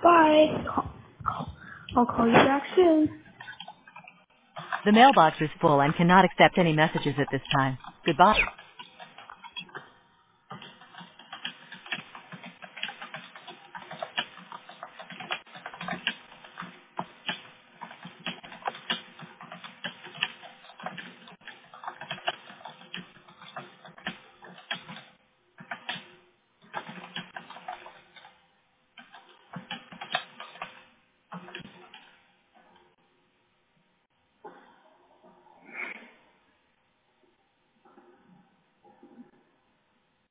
Bye. I'll call you back soon. The mailbox is full and cannot accept any messages at this time. Goodbye.